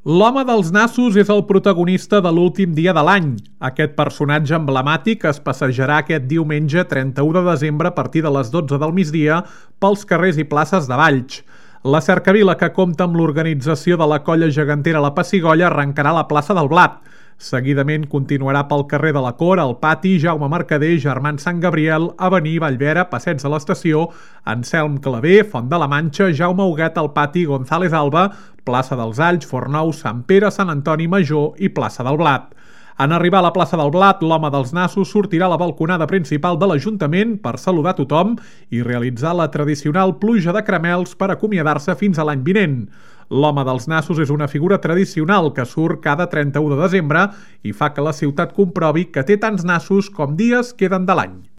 L'home dels nassos és el protagonista de l'últim dia de l'any. Aquest personatge emblemàtic es passejarà aquest diumenge 31 de desembre a partir de les 12 del migdia pels carrers i places de Valls. La cercavila, que compta amb l'organització de la colla gegantera La Pessigolles, arrencarà a la plaça del Blat. Seguidament continuarà pel carrer de la Cor, el Pati, Jaume Mercader, Germans Sant Gabriel, Avenir, Vallvera, Passeig de l'Estació, Anselm Clavé, Font de la Manxa, Jaume Huguet al Pati, González Alba, plaça dels Alls, Fornou, Sant Pere, Sant Antoni Major i plaça del Blat. En arribar a la plaça del Blat, l'home dels nassos sortirà a la balconada principal de l'Ajuntament per saludar tothom i realitzar la tradicional pluja de caramels per acomiadar-se fins a l'any vinent. L'home dels nassos és una figura tradicional que surt cada 31 de desembre i fa que la ciutat comprovi que té tants nassos com dies queden de l'any.